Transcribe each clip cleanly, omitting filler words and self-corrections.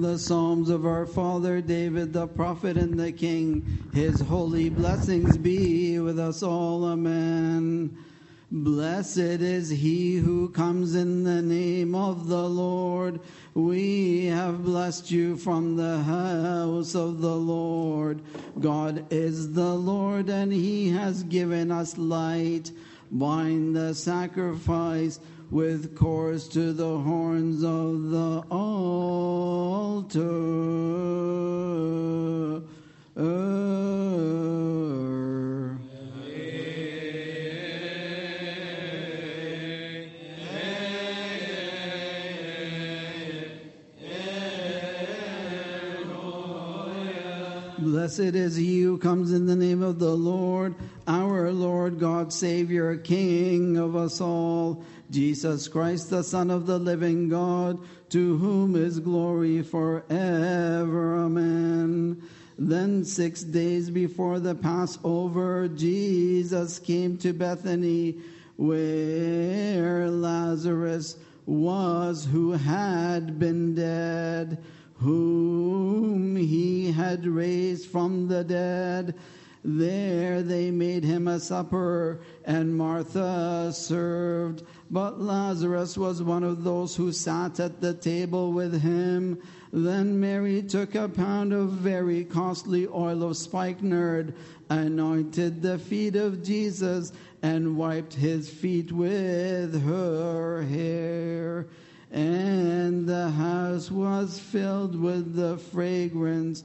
the Psalms of our father David, the prophet and the king. His holy blessings be with us all. Amen. Blessed is he who comes in the name of the Lord. We have blessed you from the house of the Lord. God is the Lord, and he has given us light. Bind the sacrifice with cords to the horns of the altar. Blessed is he who comes in the name of the Lord, our Lord God, Savior, King of us all, Jesus Christ, the Son of the living God, to whom is glory forever. Amen. Then 6 days before the Passover, Jesus came to Bethany, where Lazarus was, who had been dead, whom he had raised from the dead. There they made him a supper, and Martha served. But Lazarus was one of those who sat at the table with him. Then Mary took a pound of very costly oil of spikenard, anointed the feet of Jesus, and wiped his feet with her hair. And the house was filled with the fragrance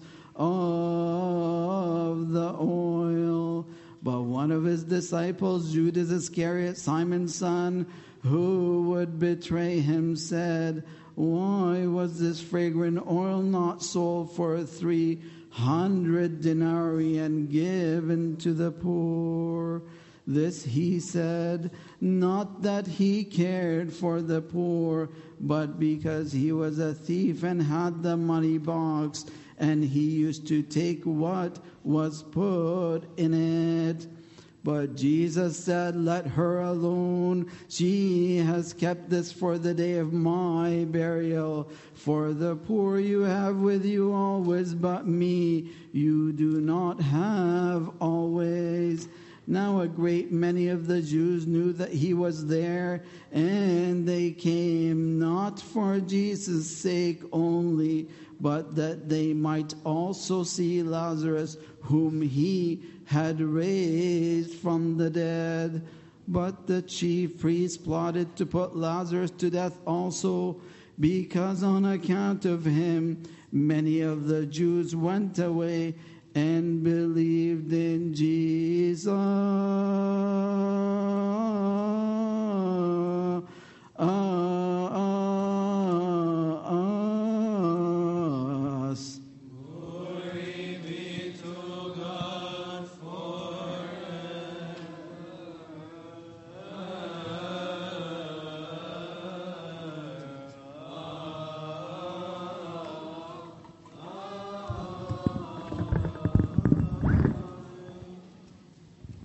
of the oil. But one of his disciples, Judas Iscariot, Simon's son, who would betray him, said, "Why was this fragrant oil not sold for 300 denarii and given to the poor?" This he said, not that he cared for the poor, but because he was a thief and had the money box, and he used to take what was put in it. But Jesus said, "Let her alone. She has kept this for the day of my burial. For the poor you have with you always, but me you do not have always." Now a great many of the Jews knew that he was there, and they came not for Jesus' sake only, but that they might also see Lazarus, whom he had raised from the dead. But the chief priests plotted to put Lazarus to death also, because on account of him many of the Jews went away and believed in Jesus.